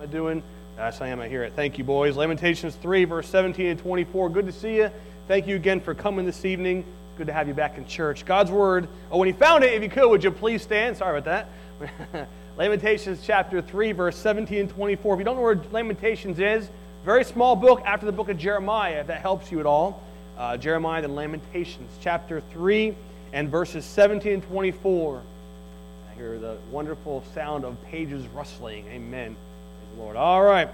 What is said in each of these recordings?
Am I doing? Yes, I am. I hear it. Thank you, boys. Lamentations 3, verse 17 and 24. Good to see you. Thank you again for coming this evening. Good to have you back in church. God's Word. Oh, when you found it, if you could, would you please stand? Sorry about that. Lamentations chapter 3, verse 17 and 24. If you don't know where Lamentations is, very small book after the book of Jeremiah, if that helps you at all. Jeremiah and Lamentations chapter 3 and verses 17 and 24. I hear the wonderful sound of pages rustling. Amen. Praise the Lord. All right.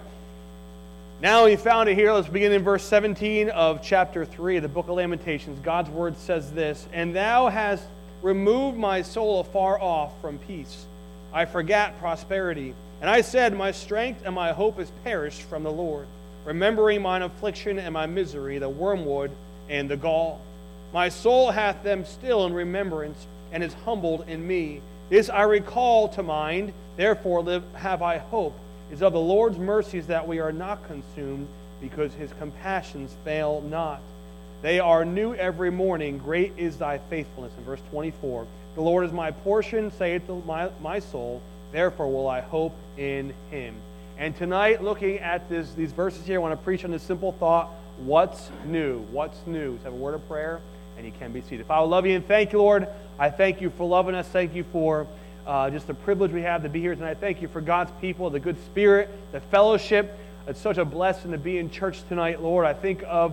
Now we found it here. Let's begin in verse 17 of chapter 3 of the book of Lamentations. God's Word says this, "And thou hast removed my soul afar off from peace. I forgat prosperity. And I said, my strength and my hope is perished from the Lord, remembering mine affliction and my misery, the wormwood and the gall. My soul hath them still in remembrance, and is humbled in me. This I recall to mind, therefore have I hope. It is of the Lord's mercies that we are not consumed, because his compassions fail not. They are new every morning. Great is thy faithfulness." In verse 24, "The Lord is my portion, saith my soul, therefore will I hope in him." And tonight, looking at these verses here, I want to preach on this simple thought: what's new? What's new? Let's have a word of prayer, and you can be seated. Father, I love you and thank you, Lord. I thank you for loving us. Thank you for just the privilege we have to be here tonight. Thank you for God's people, the good spirit, the fellowship. It's such a blessing to be in church tonight, Lord. I think of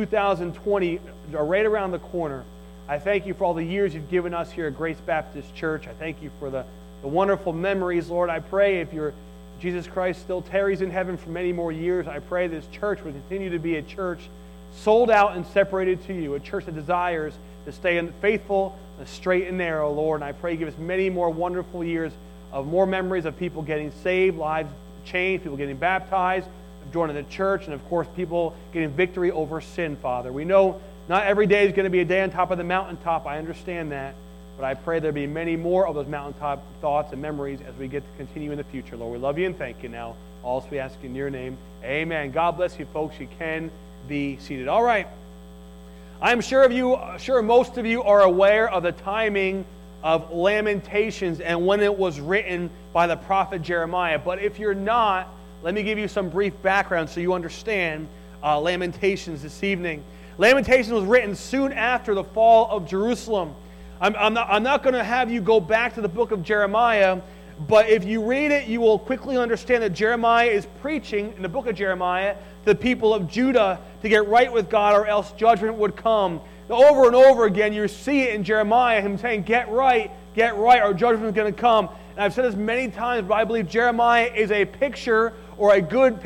2020 right around the corner. I thank you for all the years you've given us here at Grace Baptist Church. I thank you for the wonderful memories, Lord. I pray if Jesus Christ still tarries in heaven for many more years, I pray this church will continue to be a church sold out and separated to you, a church that desires to stay faithful, straight and narrow, Lord. And I pray give us many more wonderful years of more memories of people getting saved, lives changed, people getting baptized, joining the church, and of course people getting victory over sin, Father. We know not every day is going to be a day on top of the mountaintop. I understand that. But I pray there be many more of those mountaintop thoughts and memories as we get to continue in the future, Lord. We love you and thank you now. All we ask in your name. Amen. God bless you, folks. You can be seated. All right. I'm sure most of you are aware of the timing of Lamentations and when it was written by the prophet Jeremiah. But if you're not, let me give you some brief background so you understand Lamentations this evening. Lamentations was written soon after the fall of Jerusalem. I'm not going to have you go back to the book of Jeremiah, but if you read it, you will quickly understand that Jeremiah is preaching in the book of Jeremiah to the people of Judah to get right with God, or else judgment would come. Over and over again, you see it in Jeremiah, him saying, get right, or judgment is going to come. And I've said this many times, but I believe Jeremiah is a picture or a good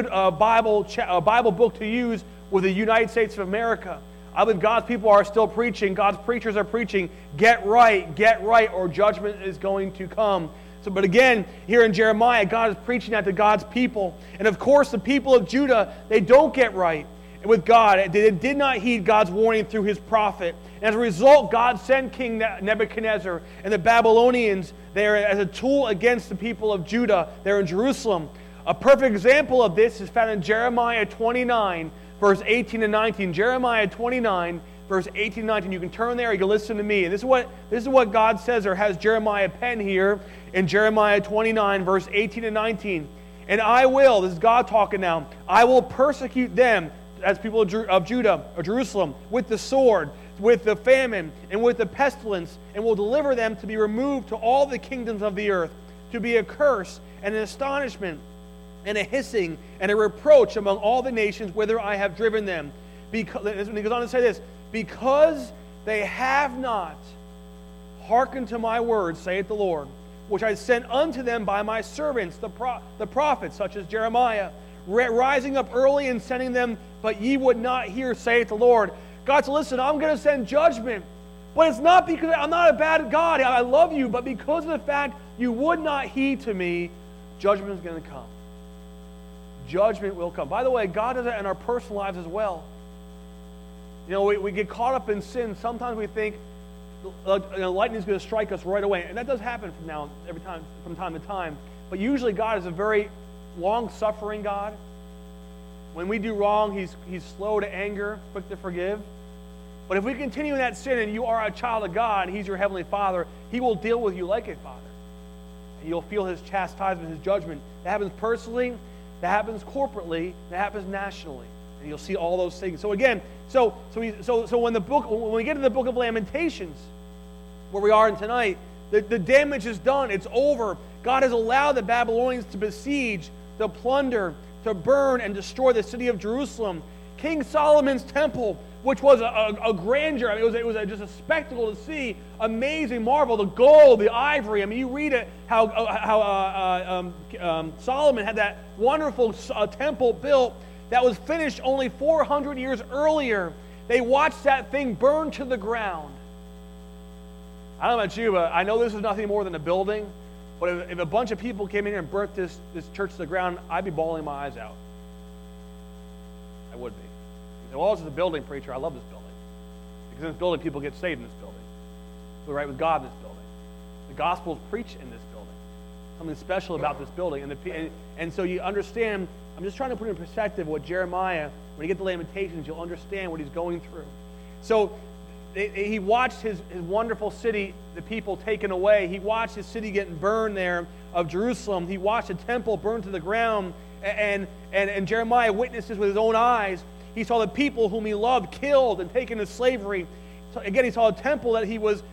Bible book to use with the United States of America. I believe God's people are still preaching. God's preachers are preaching, get right, or judgment is going to come. But again, here in Jeremiah, God is preaching that to God's people. And of course, the people of Judah, they don't get right with God. They did not heed God's warning through his prophet. And as a result, God sent King Nebuchadnezzar and the Babylonians there as a tool against the people of Judah there in Jerusalem. A perfect example of this is found in Jeremiah 29, verse 18 and 19. Jeremiah 29, verse 18 and 19. You can turn there, you can listen to me. And this is what God says, or has Jeremiah penned here in Jeremiah 29, verse 18 and 19. "And I will," this is God talking now, "I will persecute them," as people of Judah or Jerusalem, "with the sword, with the famine, and with the pestilence, and will deliver them to be removed to all the kingdoms of the earth, to be a curse and an astonishment and a hissing and a reproach among all the nations whither I have driven them." Because, and he goes on to say this, "Because they have not hearkened to my words, saith the Lord, which I sent unto them by my servants, the prophets, such as Jeremiah, rising up early and sending them, but ye would not hear, saith the Lord." God said, listen, I'm going to send judgment. But it's not because I'm not a bad God. I love you. But because of the fact you would not heed to me, judgment is going to come. Judgment will come. By the way, God does that in our personal lives as well. You know, we get caught up in sin. Sometimes we think lightning is going to strike us right away. And that does happen from time to time. But usually God is a very long-suffering God. When we do wrong, He's slow to anger, quick to forgive. But if we continue in that sin and you are a child of God and He's your Heavenly Father, He will deal with you like a father. You'll feel his chastisement, his judgment. That happens personally, that happens corporately, that happens nationally. And you'll see all those things. So again, so when we get to the book of Lamentations, where we are in tonight, the damage is done. It's over. God has allowed the Babylonians to besiege, to plunder, to burn, and destroy the city of Jerusalem. King Solomon's temple, which was a grandeur. I mean, it was just a spectacle to see. Amazing marvel, the gold, the ivory. I mean, you read it, how Solomon had that wonderful temple built that was finished only 400 years earlier. They watched that thing burn to the ground. I don't know about you, but I know this is nothing more than a building. But if a bunch of people came in here and burnt this church to the ground, I'd be bawling my eyes out. I would be. You say, well, this is a building, preacher. I love this building. Because in this building, people get saved in this building. We're right with God in this building. The gospel is preached in this building. Something special about this building. And so you understand, I'm just trying to put in perspective what Jeremiah, when you get the Lamentations, you'll understand what he's going through. So he watched his wonderful city, the people taken away. He watched his city getting burned there of Jerusalem. He watched the temple burned to the ground. And Jeremiah witnessed this with his own eyes. He saw the people whom he loved killed and taken into slavery. So again, he saw a temple that he was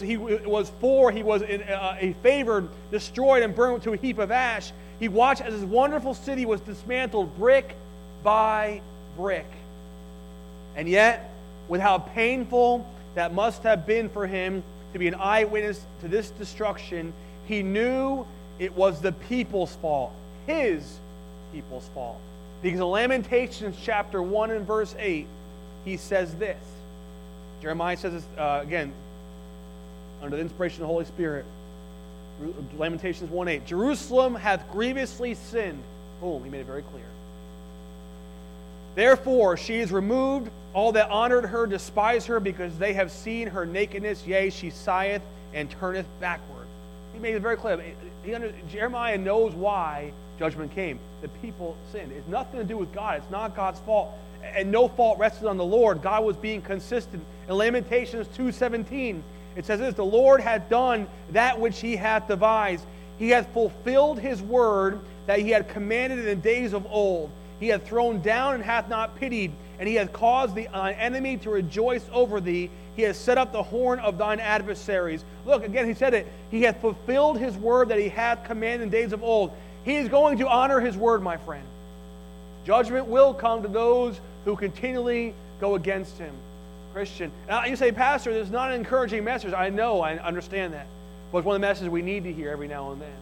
favored, destroyed, and burned to a heap of ash. He watched as his wonderful city was dismantled brick by brick. And yet, with how painful that must have been for him to be an eyewitness to this destruction, he knew it was the people's fault, his people's fault. Because in Lamentations chapter 1 and verse 8, he says this. Jeremiah says this, again, under the inspiration of the Holy Spirit. Lamentations 1:8. Jerusalem hath grievously sinned. Boom, he made it very clear. Therefore she is removed. All that honored her despise her, because they have seen her nakedness. Yea, she sigheth and turneth backward. He made it very clear. Jeremiah knows why judgment came. The people sinned. It's nothing to do with God. It's not God's fault. And no fault rested on the Lord. God was being consistent. In Lamentations 2:17, it says this, the Lord hath done that which he hath devised. He hath fulfilled his word that he had commanded in the days of old. He hath thrown down and hath not pitied, and he hath caused thine enemy to rejoice over thee. He has set up the horn of thine adversaries. Look, again, he said it. He hath fulfilled his word that he hath commanded in days of old. He is going to honor his word, my friend. Judgment will come to those who continually go against him. Christian. Now, you say, Pastor, this is not an encouraging message. I know, I understand that. But it's one of the messages we need to hear every now and then.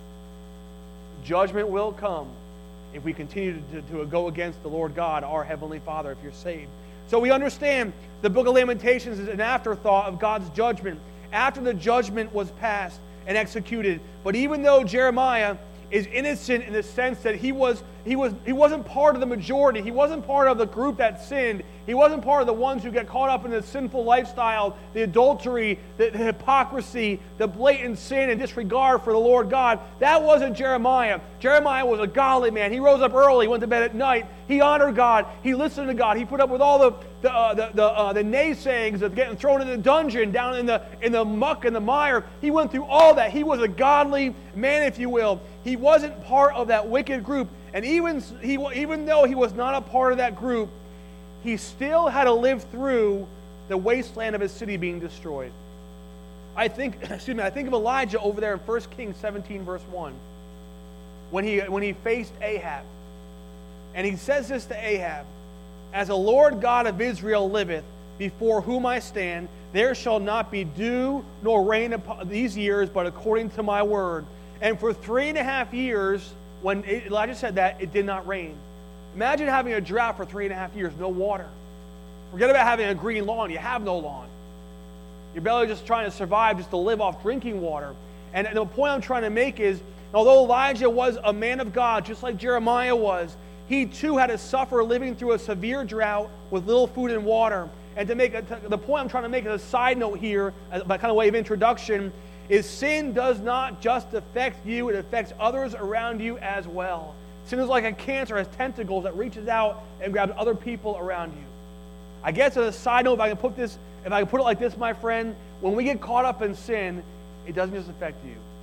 Judgment will come if we continue to go against the Lord God, our Heavenly Father, if you're saved. So we understand the book of Lamentations is an afterthought of God's judgment, after the judgment was passed and executed. But even though Jeremiah is innocent in the sense that he wasn't part of the majority, he wasn't part of the group that sinned, he wasn't part of the ones who get caught up in the sinful lifestyle, the adultery, the hypocrisy, the blatant sin and disregard for the Lord God. That wasn't Jeremiah. Jeremiah was a godly man. He rose up early, went to bed at night. He honored God. He listened to God. He put up with all the naysayings of getting thrown in the dungeon, down in the muck and the mire. He went through all that. He was a godly man, if you will. He wasn't part of that wicked group. And even though he was not a part of that group, he still had to live through the wasteland of his city being destroyed. I think of Elijah over there in 1 Kings 17, verse 1, when he faced Ahab. And he says this to Ahab, as the Lord God of Israel liveth, before whom I stand, there shall not be dew nor rain upon these years, but according to my word. And for 3.5 years, when Elijah said that, it did not rain. Imagine having a drought for 3.5 years, no water. Forget about having a green lawn. You have no lawn. You're barely just trying to survive, just to live off drinking water. And the point I'm trying to make is, although Elijah was a man of God, just like Jeremiah was, he too had to suffer living through a severe drought with little food and water. And the point I'm trying to make as a side note here, by kind of way of introduction, is sin does not just affect you, it affects others around you as well. Sin is like a cancer, has tentacles that reaches out and grabs other people around you. I guess as a side note, if I can put it like this, my friend, when we get caught up in sin, it doesn't just affect you, it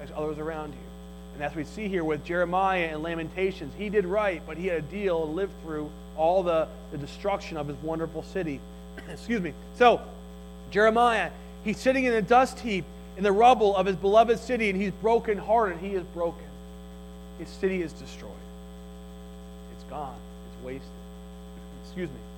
as others around you. And that's what we see here with Jeremiah and Lamentations. He did right, but he had to deal and live through all the destruction of his wonderful city. Excuse me. So, Jeremiah, he's sitting in a dust heap in the rubble of his beloved city, and he's brokenhearted. He is broken. His city is destroyed. It's gone. It's wasted. Excuse me.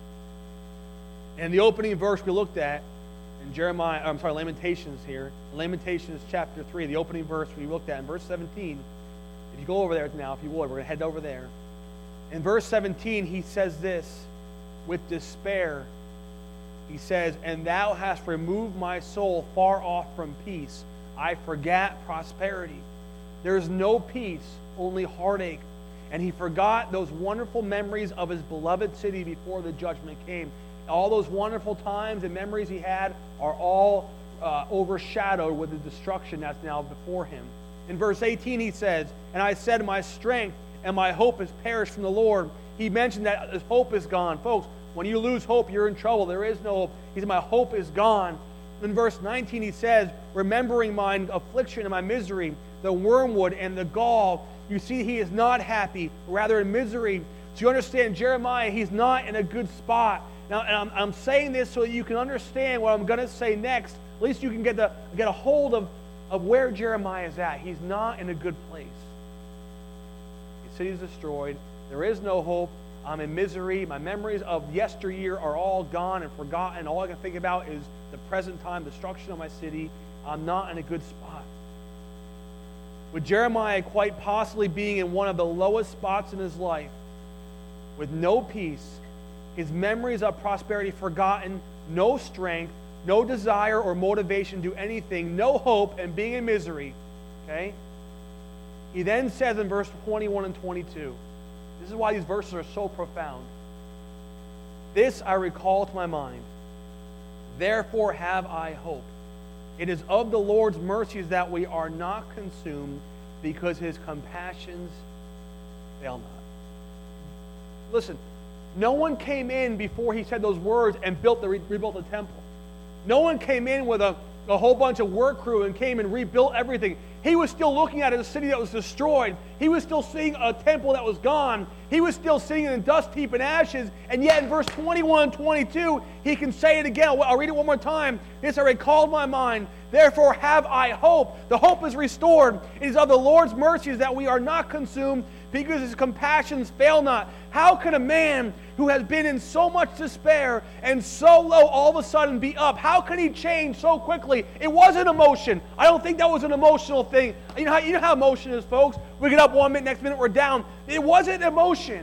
And the opening verse we looked at in Lamentations here. Lamentations chapter 3, the opening verse we looked at in verse 17. If you go over there now, if you would, we're going to head over there. In verse 17, he says this, with despair. He says, "And thou hast removed my soul far off from peace. I forgot prosperity." There is no peace, only heartache. And he forgot those wonderful memories of his beloved city before the judgment came. All those wonderful times and memories he had are all overshadowed with the destruction that's now before him. In verse 18 he says, "And I said, my strength and my hope has perished from the Lord." He mentioned that his hope is gone. Folks, when you lose hope, you're in trouble. There is no hope. He said, my hope is gone. In verse 19 he says, "Remembering mine affliction and my misery, the wormwood and the gall." You see, he is not happy, rather in misery. So you understand, Jeremiah, he's not in a good spot. Now, and I'm saying this so that you can understand what I'm going to say next. At least you can get a hold of where Jeremiah is at. He's not in a good place. His city is destroyed. There is no hope. I'm in misery. My memories of yesteryear are all gone and forgotten. All I can think about is the present time destruction of my city. I'm not in a good spot. With Jeremiah quite possibly being in one of the lowest spots in his life, with no peace, his memories of prosperity forgotten, no strength, no desire or motivation to do anything, no hope, and being in misery. Okay? He then says in verse 21 and 22, this is why these verses are so profound. "This I recall to my mind, therefore have I hope. It is of the Lord's mercies that we are not consumed, because his compassions fail not." Listen, no one came in before he said those words and rebuilt the temple. No one came in with a whole bunch of work crew and came and rebuilt everything. He was still looking at a city that was destroyed. He was still seeing a temple that was gone. He was still sitting in a dust heap and ashes. And yet in verse 21 and 22, he can say it again. I'll read it one more time. "This I recalled my mind. Therefore have I hope." The hope is restored. It is of the Lord's mercies that we are not consumed, because his compassions fail not. How can a man who has been in so much despair and so low all of a sudden be up? How can he change so quickly? It wasn't emotion. I don't think that was an emotional thing. You know how emotion is, folks. We get up one minute, next minute we're down. It wasn't emotion.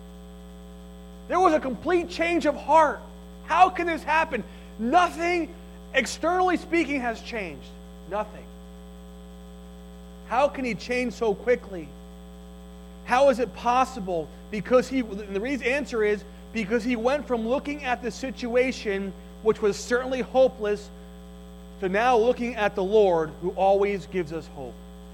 There was a complete change of heart. How can this happen? Nothing, externally speaking, has changed. Nothing. How can he change so quickly? How is it possible? Because the answer is because he went from looking at the situation, which was certainly hopeless, to now looking at the Lord, who always gives us hope.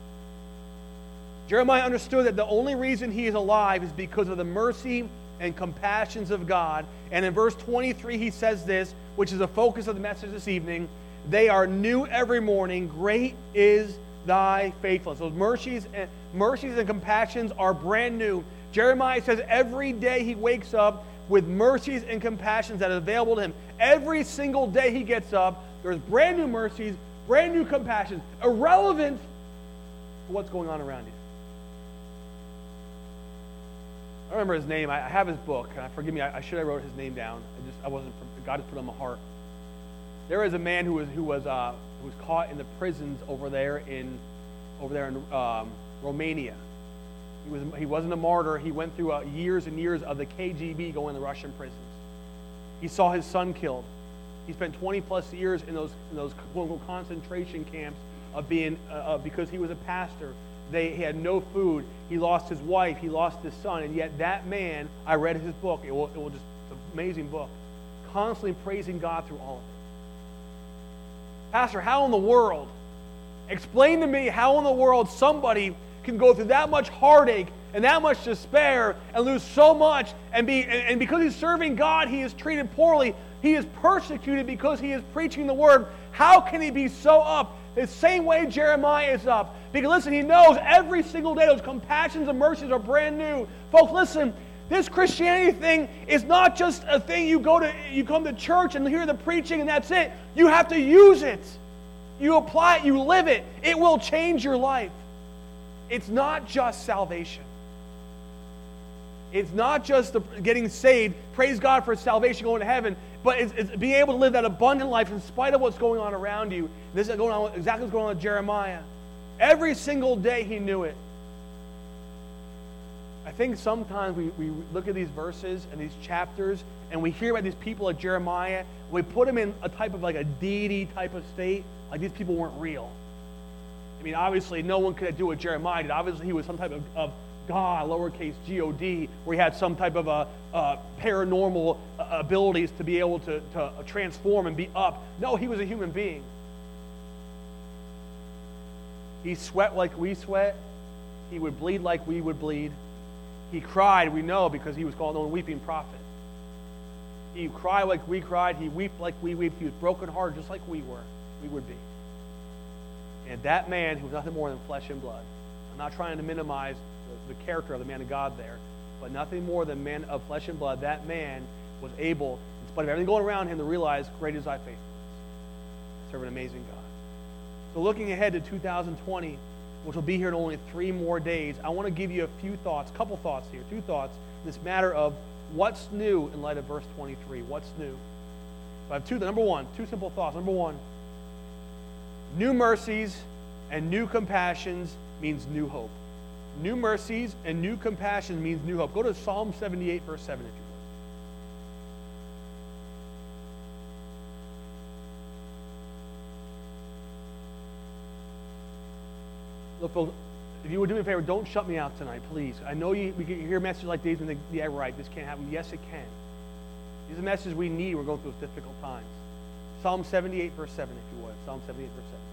Jeremiah understood that the only reason he is alive is because of the mercy and compassions of God. And in verse 23 he says this, which is the focus of the message this evening: "They are new every morning. Great is thy faithfulness." Those mercies and compassions are brand new. Jeremiah says every day he wakes up with mercies and compassions that are available to him. Every single day he gets up, there's brand new mercies, brand new compassions, irrelevant to what's going on around you. I remember his name. I have his book. Forgive me. I should have wrote his name down. I wasn't. God has put it on my heart. There is a man who was caught in the prisons over there in Romania. He wasn't a martyr. He went through years and years of the KGB going to the Russian prisons. He saw his son killed. He spent 20 plus years in those quote-unquote concentration camps because he was a pastor. He had no food. He lost his wife. He lost his son. And yet that man, I read his book. It's an amazing book. Constantly praising God through all of it. Pastor, how in the world? Explain to me how in the world somebody can go through that much heartache and that much despair and lose so much and because he's serving God, he is treated poorly. He is persecuted because he is preaching the word. How can he be so up? the same way Jeremiah is up. Because listen, he knows every single day those compassions and mercies are brand new. Folks, listen, this Christianity thing is not just a thing you come to church and hear the preaching and that's it. You have to use it. You apply it, you live it. It will change your life. It's not just salvation. It's not just getting saved, praise God for salvation, going to heaven, but it's being able to live that abundant life in spite of what's going on around you. This is exactly what's going on with Jeremiah. Every single day he knew it. I think sometimes we look at these verses and these chapters and we hear about these people like Jeremiah. We put them in a type of like a deity type of state, like these people weren't real. I mean, obviously no one could do what Jeremiah did. Obviously he was some type of God, lowercase G-O-D, where he had some type of paranormal abilities to be able to transform and be up. No, he was a human being. He sweat like we sweat. He would bleed like we would bleed. He cried, we know, because he was called the weeping prophet. He cried like we cried. He wept like we wept. He was brokenhearted just like we would be. And that man, who was nothing more than flesh and blood, I'm not trying to minimize the character of the man of God there, but nothing more than man of flesh and blood, that man was able, in spite of everything going around him, to realize, great is thy faithfulness. Serve an amazing God. So looking ahead to 2020, which will be here in only 3 more days, I want to give you a few thoughts, a couple thoughts here, 2 thoughts, in this matter of what's new in light of verse 23. What's new? So I have 2 simple thoughts. Number 1, new mercies and new compassions means new hope. New mercies and new compassion means new hope. Go to Psalm 78, verse 7, if you will. Look, folks, if you would do me a favor, don't shut me out tonight, please. I know you hear messages like these and think, yeah, right, this can't happen. Yes, it can. These are messages we need. We're going through those difficult times. Psalm 78, verse 7, if you would. Psalm 78, verse 7.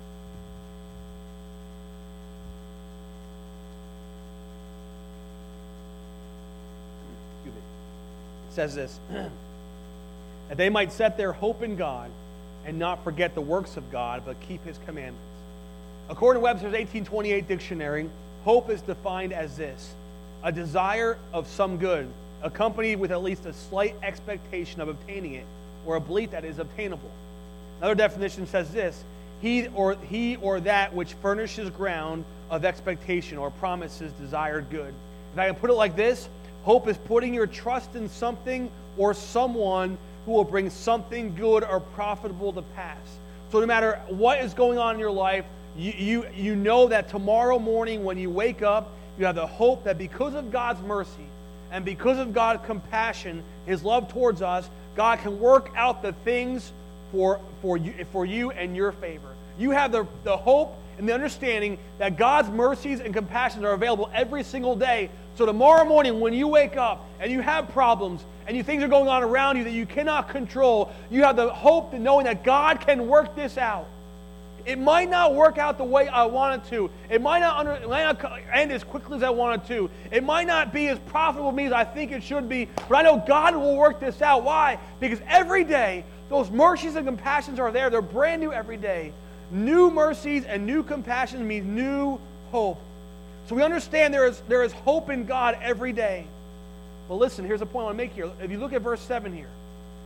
Says this, that they might set their hope in God and not forget the works of God, but keep his commandments. According to Webster's 1828 dictionary, hope is defined as this: a desire of some good, accompanied with at least a slight expectation of obtaining it, or a belief that it is obtainable. Another definition says this: he or that which furnishes ground of expectation or promises desired good. If I can put it like this, hope is putting your trust in something or someone who will bring something good or profitable to pass. So no matter what is going on in your life, you know that tomorrow morning when you wake up, you have the hope that because of God's mercy and because of God's compassion, his love towards us, God can work out the things for you and your favor. You have the hope and the understanding that God's mercies and compassions are available every single day. So tomorrow morning when you wake up and you have problems and things are going on around you that you cannot control, you have the hope in knowing that God can work this out. It might not work out the way I want it to. It might not end as quickly as I want it to. It might not be as profitable to me as I think it should be, but I know God will work this out. Why? Because every day, those mercies and compassions are there. They're brand new every day. New mercies and new compassions means new hope. So we understand there is hope in God every day. But listen, here's a point I want to make here. If you look at verse 7 here,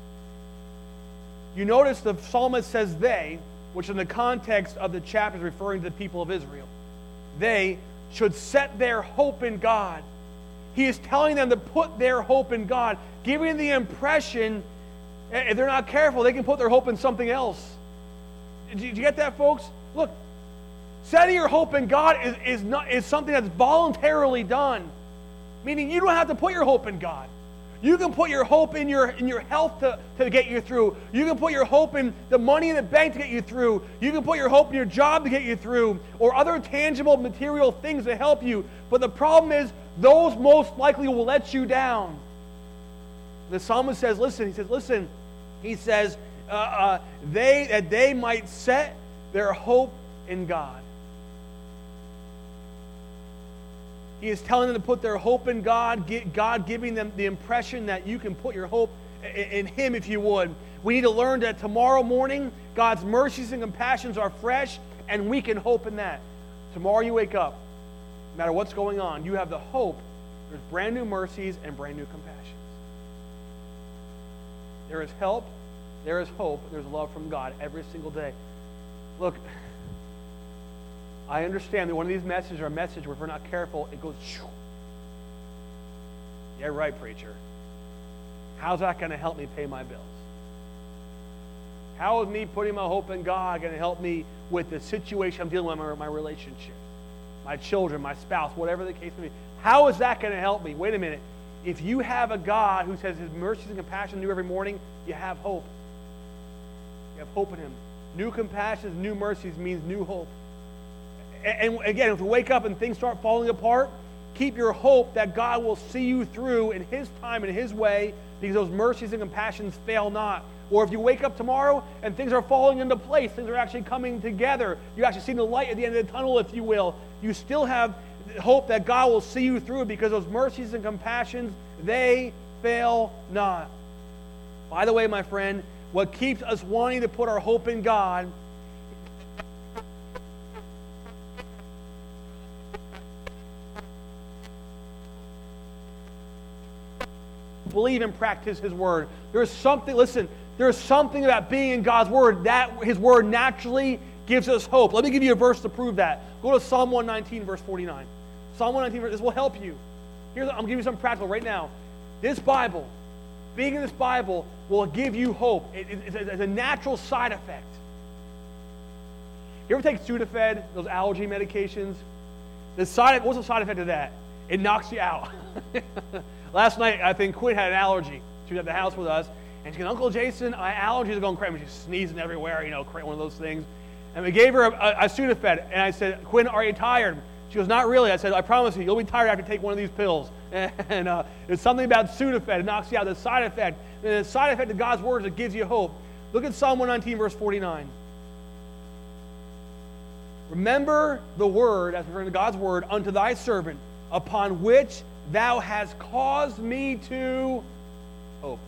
you notice the psalmist says they, which in the context of the chapter is referring to the people of Israel. They should set their hope in God. He is telling them to put their hope in God, giving the impression, if they're not careful, they can put their hope in something else. Did you get that, folks? Look, setting your hope in God is something that's voluntarily done. Meaning you don't have to put your hope in God. You can put your hope in your health to get you through. You can put your hope in the money in the bank to get you through. You can put your hope in your job to get you through, or other tangible material things to help you. But the problem is, those most likely will let you down. The psalmist says, they might set their hope in God. He is telling them to put their hope in God, God giving them the impression that you can put your hope in Him if you would. We need to learn that tomorrow morning, God's mercies and compassions are fresh, And we can hope in that. Tomorrow you wake up, no matter what's going on, you have the hope. There's brand new mercies and brand new compassions. There is help, there is hope, there's love from God every single day. Look, I understand that one of these messages are a message where if we're not careful, it goes, shoo. Yeah, right, preacher. How's that going to help me pay my bills? How is me putting my hope in God going to help me with the situation I'm dealing with, my relationship, my children, my spouse, whatever the case may be? How is that going to help me? Wait a minute. If you have a God who says His mercies and compassion are new every morning, you have hope. You have hope in Him. New compassions, new mercies means new hope. And again, if you wake up and things start falling apart, keep your hope that God will see you through in His time and His way, because those mercies and compassions fail not. Or if you wake up tomorrow and things are falling into place, things are actually coming together, you actually see the light at the end of the tunnel, if you will, you still have hope that God will see you through, because those mercies and compassions, they fail not. By the way, my friend, what keeps us wanting to put our hope in God believe and practice His Word. There's something about being in God's Word that His Word naturally gives us hope. Let me give you a verse to prove that. Go to Psalm 119, verse 49. Psalm 119, this will help you. I'm going to give you something practical right now. This Bible, being in this Bible, will give you hope. It's a natural side effect. You ever take Sudafed, those allergy medications? What's the side effect of that? It knocks you out. Last night, I think Quinn had an allergy. She was at the house with us, and she goes, Uncle Jason, my allergies are going crazy. She's sneezing everywhere, one of those things. And we gave her a Sudafed, and I said, Quinn, are you tired? She goes, not really. I said, I promise you, you'll be tired after you take one of these pills. And there's something about Sudafed. It knocks you out. The side effect. And the side effect of God's Word is it gives you hope. Look at Psalm 119, verse 49. Remember the word, as referring to God's Word, unto thy servant, upon which thou hast caused me to hope.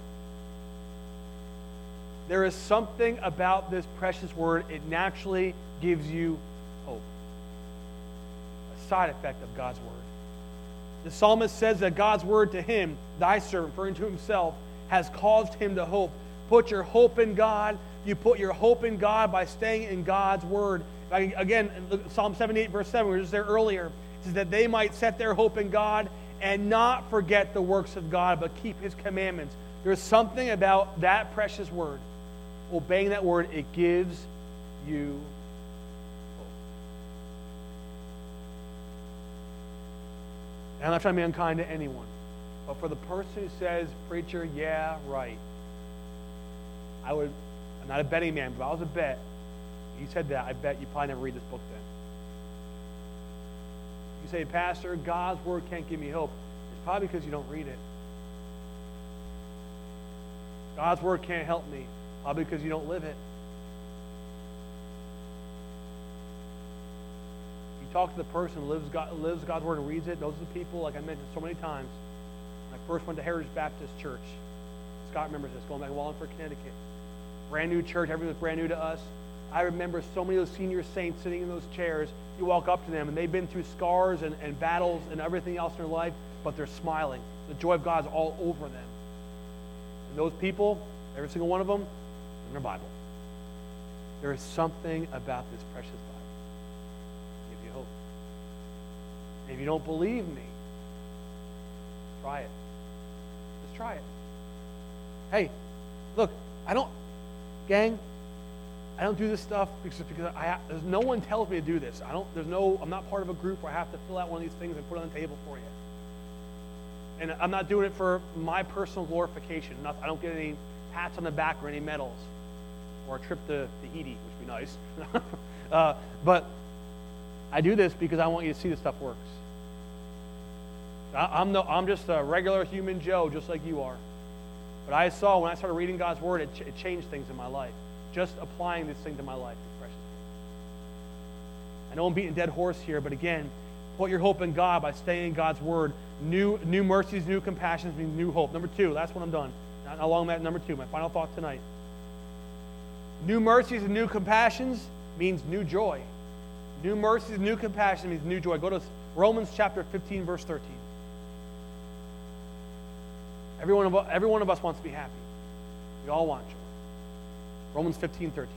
There is something about this precious word. It naturally gives you hope. A side effect of God's Word. The psalmist says that God's Word to him, thy servant, referring to himself, has caused him to hope. Put your hope in God. You put your hope in God by staying in God's Word. Again, Psalm 78, verse 7, we were just there earlier. It says that they might set their hope in God and not forget the works of God, but keep His commandments. There's something about that precious word. Obeying that word, it gives you hope. And I'm not trying to be unkind to anyone, but for the person who says, preacher, yeah, right. I'm not a betting man, but if I was a bet, you said that, I bet you probably never read this book then. You say, Pastor, God's Word can't give me hope. It's probably because you don't read it. God's Word can't help me. Probably because you don't live it. You talk to the person who lives God's Word and reads it. Those are the people, like I mentioned so many times. When I first went to Heritage Baptist Church. Scott remembers this, going back to Wallingford, Connecticut. Brand new church. Everything was brand new to us. I remember so many of those senior saints sitting in those chairs. You walk up to them, and they've been through scars and battles and everything else in their life, but they're smiling. The joy of God's all over them. And those people, every single one of them, in their Bible. There is something about this precious Bible. Give you hope. And if you don't believe me, try it. Just try it. Hey, look, I don't do this stuff because there's no one tells me to do this. I'm not part of a group where I have to fill out one of these things and put it on the table for you. And I'm not doing it for my personal glorification. I don't get any pats on the back or any medals or a trip to Tahiti, which would be nice. But I do this because I want you to see this stuff works. I'm just a regular human Joe, just like you are. But I saw when I started reading God's Word, it changed things in my life. Just applying this thing to my life is precious. I know I'm beating a dead horse here, but again, put your hope in God by staying in God's Word. New mercies, new compassions mean new hope. Number two, that's when I'm done. Not long that. Number two, my final thought tonight. New mercies and new compassions means new joy. New mercy, new compassion means new joy. Go to Romans chapter 15, verse 13. Every one of us wants to be happy. We all want joy. Romans 15, 13.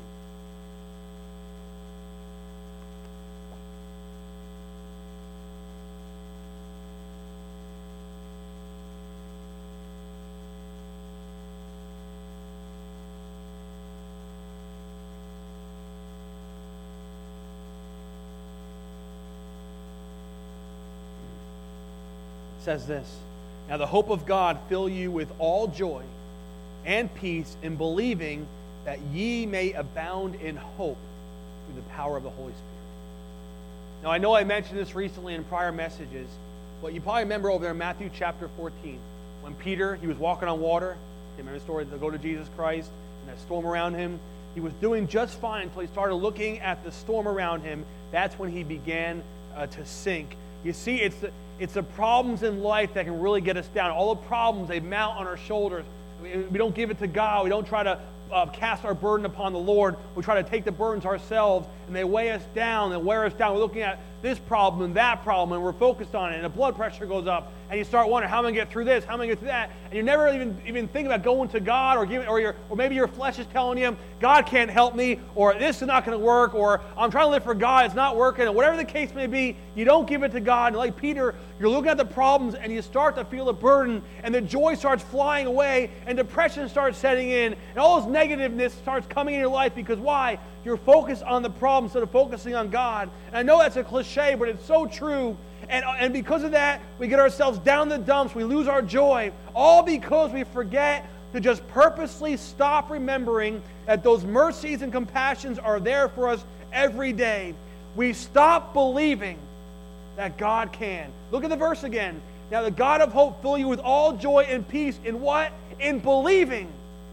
Says this, now the hope of God fill you with all joy and peace in believing that ye may abound in hope through the power of the Holy Spirit. Now I know I mentioned this recently in prior messages, but you probably remember over there in Matthew chapter 14, when Peter, he was walking on water. You remember the story to go to Jesus Christ and that storm around him? He was doing just fine until he started looking at the storm around him. That's when he began to sink. You see, it's the problems in life that can really get us down. All the problems, they mount on our shoulders. We don't give it to God. We don't try to cast our burden upon the Lord. We try to take the burdens ourselves, and they weigh us down and wear us down. We're looking at this problem and that problem, and we're focused on it, and the blood pressure goes up, and you start wondering, how am I going to get through this? How am I going to get through that? And you never even think about going to God, or maybe your flesh is telling you, God can't help me, or this is not going to work, or I'm trying to live for God, it's not working, and whatever the case may be, you don't give it to God. And like Peter, you're looking at the problems, and you start to feel the burden, and the joy starts flying away, and depression starts setting in, and all this negativeness starts coming in your life, because why? You're focused on the problem instead of focusing on God. And I know that's a cliche, but it's so true. And because of that, we get ourselves down in the dumps. We lose our joy. All because we forget to just purposely stop remembering that those mercies and compassions are there for us every day. We stop believing that God can. Look at the verse again. Now the God of hope fill you with all joy and peace in what? In believing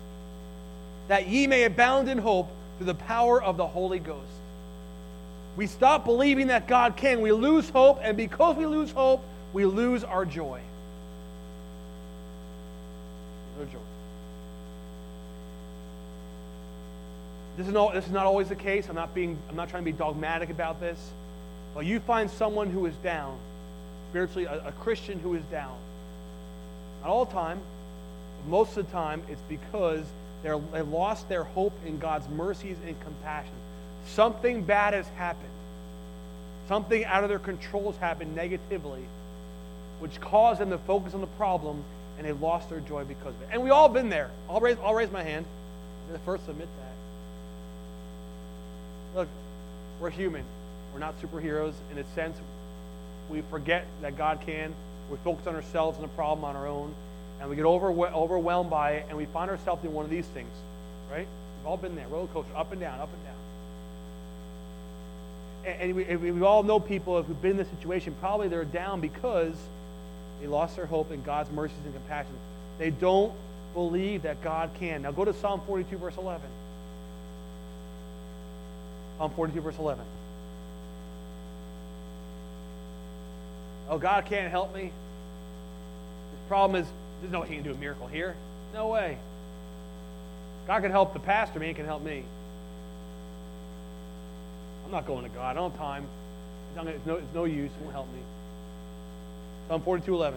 that ye may abound in hope through the power of the Holy Ghost. We stop believing that God can. We lose hope, and because we lose hope, we lose our joy. No joy. This is not always the case. I'm not trying to be dogmatic about this. But you find someone who is down, spiritually, a Christian who is down. Not all the time, but most of the time, it's because they lost their hope in God's mercies and compassion. Something bad has happened. Something out of their control has happened negatively, which caused them to focus on the problem, and they lost their joy because of it. And we all been there. I'll raise my hand. I'm the first to admit that. Look, we're human. We're not superheroes. In a sense, we forget that God can. We focus on ourselves and the problem on our own, and we get overwhelmed by it, and we find ourselves in one of these things, right? We've all been there. Roller coaster, up and down, up and down. And we all know people who've been in this situation. Probably they're down because they lost their hope in God's mercies and compassion. They don't believe that God can. Now go to Psalm 42, verse 11. Psalm 42, verse 11. Oh, God can't help me. The problem is, there's no way he can do a miracle here. No way. God can help the pastor, man, he can help me. I'm not going to God. I don't have time. It's no use. It won't help me. Psalm 42:11.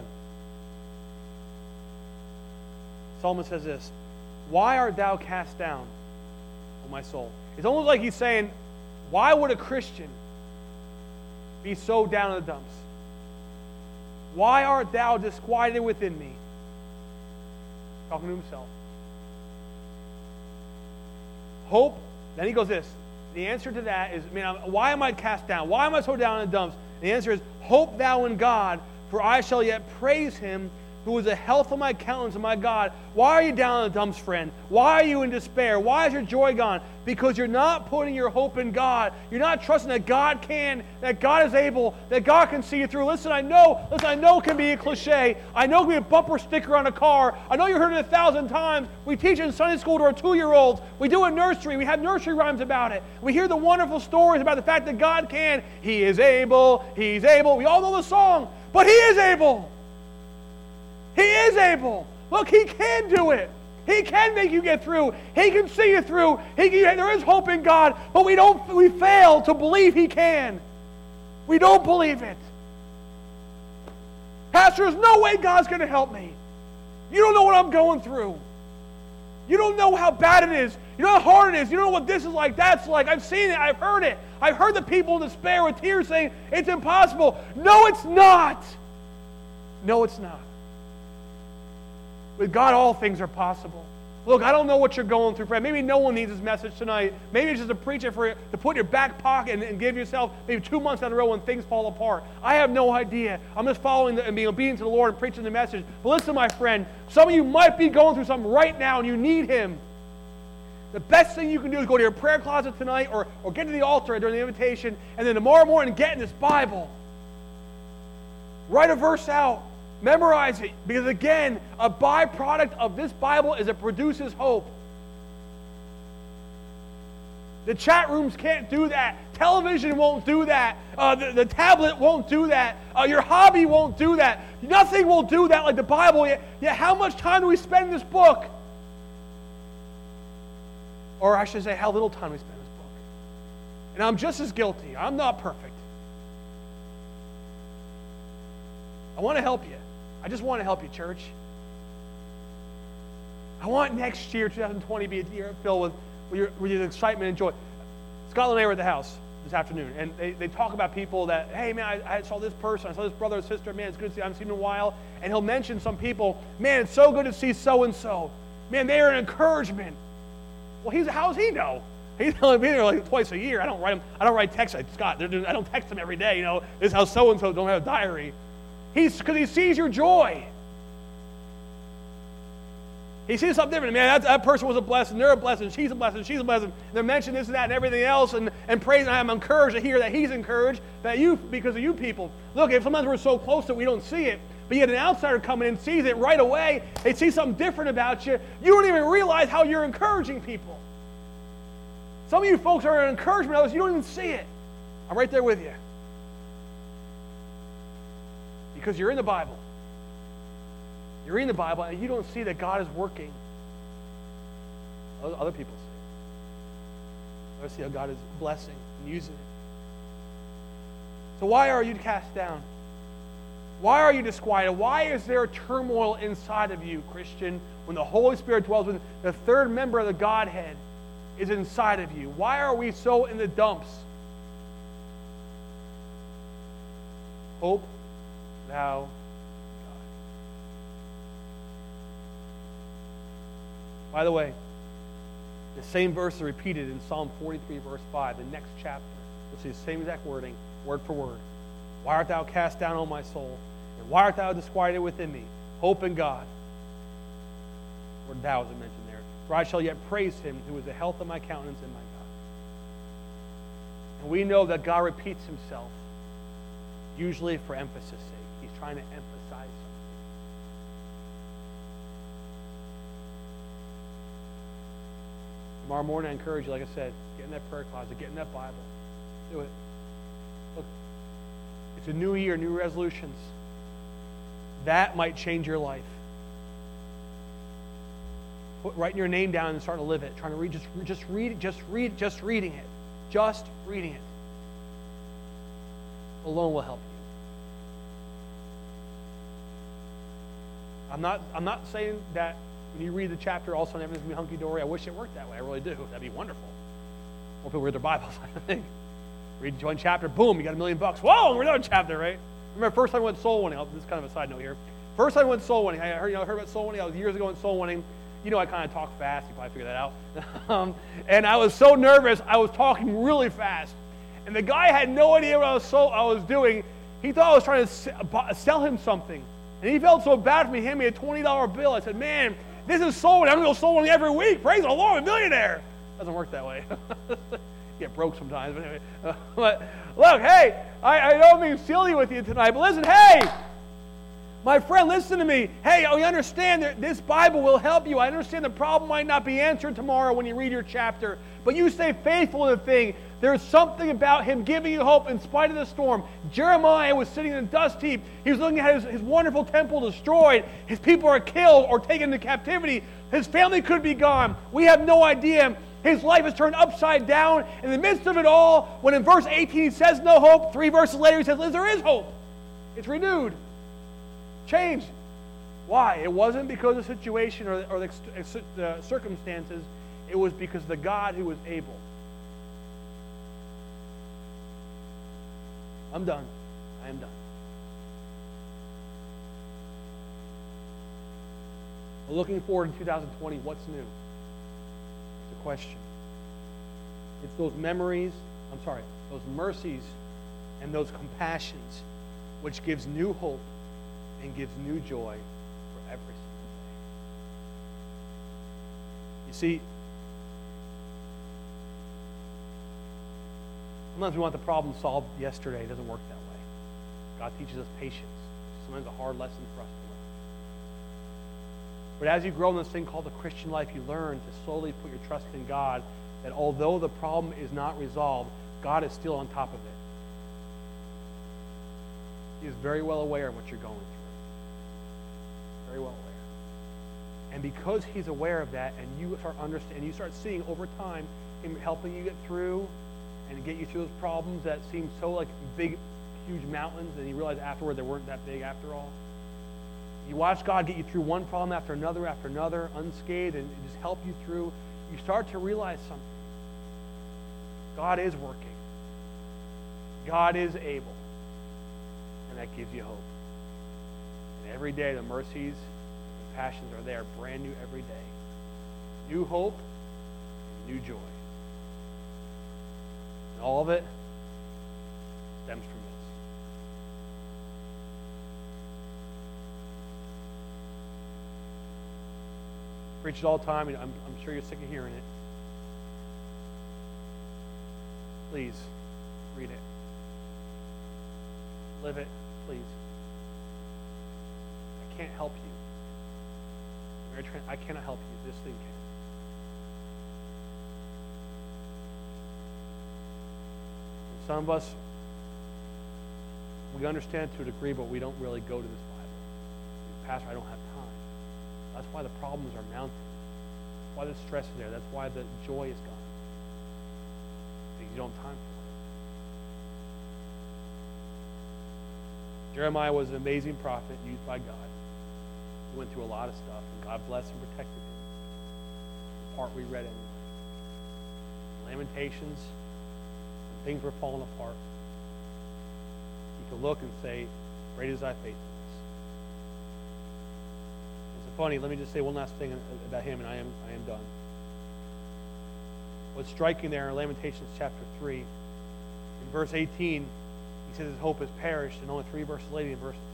Psalmist says this, why art thou cast down, O my soul? It's almost like he's saying, why would a Christian be so down in the dumps? Why art thou disquieted within me? Talking to himself. Hope, then he goes this, the answer to that is, why am I cast down? Why am I so down in the dumps? The answer is, hope thou in God, for I shall yet praise him who is the health of my countenance and my God. Why are you down in the dumps, friend? Why are you in despair? Why is your joy gone? Because you're not putting your hope in God. You're not trusting that God can, that God is able, that God can see you through. Listen, I know it can be a cliche. I know it can be a bumper sticker on a car. I know you heard it 1,000 times. We teach in Sunday school to our 2-year-olds. We do a nursery. We have nursery rhymes about it. We hear the wonderful stories about the fact that God can. He is able. He's able. We all know the song. But he is able. He is able. Look, he can do it. He can make you get through. He can see you through. There is hope in God, but we fail to believe He can. We don't believe it. Pastor, there's no way God's going to help me. You don't know what I'm going through. You don't know how bad it is. You know how hard it is. You don't know what this is like, that's like. I've seen it. I've heard it. I've heard the people in despair with tears saying, it's impossible. No, it's not. No, it's not. With God, all things are possible. Look, I don't know what you're going through, friend. Maybe no one needs this message tonight. Maybe it's just to preach it to put in your back pocket and give yourself maybe 2 months down the road when things fall apart. I have no idea. I'm just following and being obedient to the Lord and preaching the message. But listen, my friend, some of you might be going through something right now and you need Him. The best thing you can do is go to your prayer closet tonight or get to the altar during the invitation, and then tomorrow morning get in this Bible. Write a verse out. Memorize it, because again, a byproduct of this Bible is it produces hope. The chat rooms can't do that. Television won't do that. The tablet won't do that. Your hobby won't do that. Nothing will do that like the Bible. Yet how much time do we spend in this book? Or I should say, how little time we spend in this book. And I'm just as guilty. I'm not perfect. I want to help you. I just want to help you, church. I want next year, 2020, be a year filled with your excitement and joy. Scotland and I were at the house this afternoon, and they talk about people that, hey, man, I saw this person, I saw this brother or sister, man, it's good to see you, I haven't seen him in a while, and he'll mention some people, man, it's so good to see so-and-so. Man, they are an encouragement. Well, how does he know? He's only been there like twice a year. I don't write texts like Scott. I don't text him every day, this is how so-and-so don't have a diary. Because he sees your joy. He sees something different. Man, that person was a blessing. They're a blessing. She's a blessing. She's a blessing. And they're mentioning this and that and everything else and praising. I'm encouraged to hear that he's encouraged because of you people. Look, if sometimes we're so close that we don't see it, but yet an outsider coming in sees it right away. They see something different about you. You don't even realize how you're encouraging people. Some of you folks are an encouragement. Others, you don't even see it. I'm right there with you. Because you're in the Bible. You're in the Bible and you don't see that God is working. Other people see it. Others see how God is blessing and using it. So why are you cast down? Why are you disquieted? Why is there turmoil inside of you, Christian, when the Holy Spirit dwells within? The third member of the Godhead is inside of you. Why are we so in the dumps? Hope thou God. By the way, the same verse is repeated in Psalm 43, verse 5, the next chapter. You'll see the same exact wording, word for word. Why art thou cast down, O my soul? And why art thou disquieted within me? Hope in God. Word thou is mentioned there. For I shall yet praise him who is the health of my countenance and my God. And we know that God repeats himself, usually for emphasis' sake. He's trying to emphasize something. Tomorrow morning, I encourage you, like I said, get in that prayer closet, get in that Bible. Do it. Look, it's a new year, new resolutions. That might change your life. Writing your name down and starting to live it. Trying to read, just reading it. Just reading it alone will help you. I'm not saying that when you read the chapter, all of a sudden everything's going to be hunky-dory. I wish it worked that way. I really do. That'd be wonderful. More people read their Bibles, I think. Read one chapter, boom, you got $1 million. Whoa, we're another chapter, right? Remember, first time I went soul winning. This is kind of a side note here. First time I went soul winning. I heard about soul winning. I was years ago in soul winning. I kind of talk fast. You probably figured that out. And I was so nervous, I was talking really fast. And the guy had no idea what I was doing. He thought I was trying to sell him something. And he felt so bad for me. He handed me a $20 bill. I said, man, this is soul winning. I'm going to go soul winning every week. Praise the Lord, I'm a millionaire. Doesn't work that way. Get broke sometimes. But anyway. But look, hey, I don't mean silly with you tonight. But listen, hey, My friend, listen to me. Hey, I understand that this Bible will help you. I understand the problem might not be answered tomorrow when you read your chapter, but you stay faithful in the thing. There's something about him giving you hope in spite of the storm. Jeremiah was sitting in a dust heap. He was looking at his wonderful temple destroyed. His people are killed or taken into captivity. His family could be gone. We have no idea. His life is turned upside down. In the midst of it all, when in verse 18 he says no hope, 3 verses later he says, there is hope. It's renewed. Changed. Why? It wasn't because of the situation or the circumstances. It was because of the God who was able. I'm done. I am done. We're looking forward in 2020. What's new? It's a question. It's those those mercies and those compassions which gives new hope and gives new joy for every single day. You see, sometimes we want the problem solved yesterday. It doesn't work that way. God teaches us patience. Sometimes a hard lesson for us to learn. But as you grow in this thing called the Christian life, you learn to slowly put your trust in God, that although the problem is not resolved, God is still on top of it. He is very well aware of what you're going through. Very well aware. And because he's aware of that, and you start understanding, you start seeing over time him helping you get through and get you through those problems that seem so like big, huge mountains, and you realize afterward they weren't that big after all. You watch God get you through one problem after another, unscathed, and just help you through. You start to realize something. God is working. God is able. And that gives you hope. And every day the mercies and passions are there, brand new every day. New hope, new joy. And all of it stems from this. I preach it all the time, and I'm sure you're sick of hearing it. Please, read it. Live it, please. I can't help you. I cannot help you. This thing can. Some of us, we understand to a degree, but we don't really go to this Bible. Pastor, I don't have time. That's why the problems are mounting. That's why the stress is there. That's why the joy is gone. Because you don't have time for it. Jeremiah was an amazing prophet used by God. He went through a lot of stuff, and God blessed and protected him. The part we read anyway. Lamentations, when things were falling apart. You could look and say, great is thy faithfulness. It's funny, let me just say one last thing about him, and I am done. What's striking there in Lamentations chapter 3, in verse 18, he says his hope has perished, and only three verses later, in verse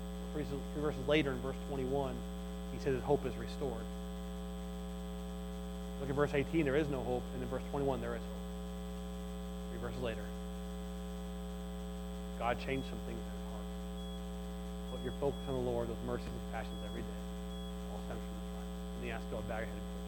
21, he says his hope is restored. Look at verse 18, there is no hope, and in verse 21, there is hope. 3 verses later. God changed some things in his heart. Put your focus on the Lord, those mercies and passions every day. All stems from this life. And he asked God, bow your head.